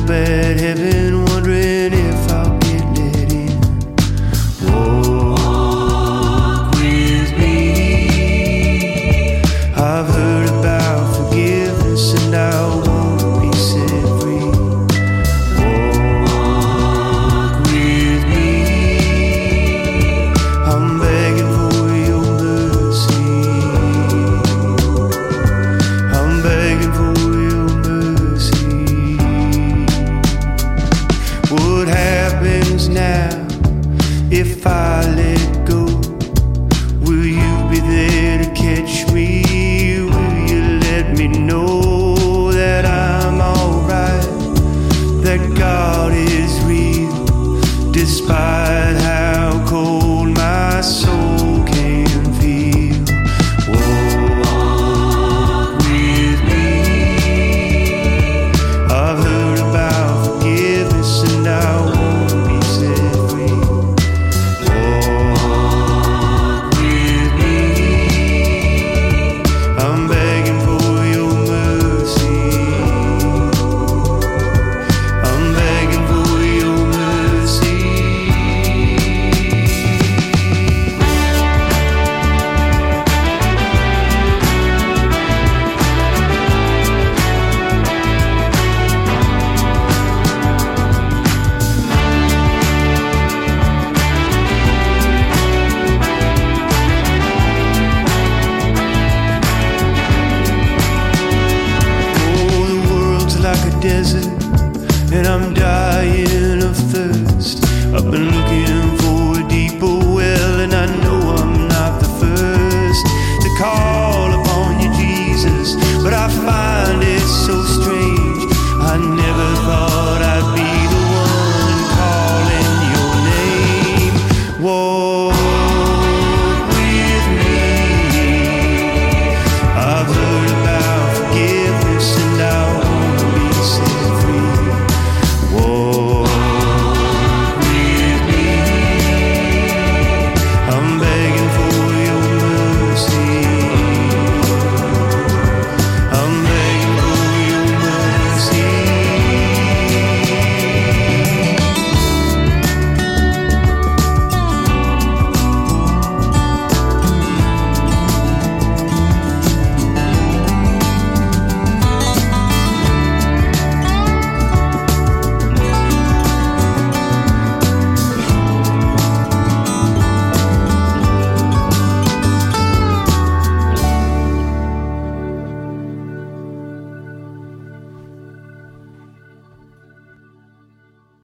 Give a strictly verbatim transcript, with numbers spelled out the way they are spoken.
up at heaven, wondering if I'll get let in. Walk with me. I've heard about forgiveness and I want to be set free. Walk with me. I'm begging for your mercy. I'm begging for your mercy. What happens now if I let go? Will you be there to catch me? Will you let me know that I'm alright? That God is real, despite how cold my soul can feel. Walk with me. I've heard about forgiveness and I want to be set free. Walk with me. I'm begging for your mercy. I'm begging for your mercy. Oh, the world's like a desert, and I'm dying of thirst. I've been looking for a deeper well, and I know I'm not the first to call upon you, Jesus, but I find it so strange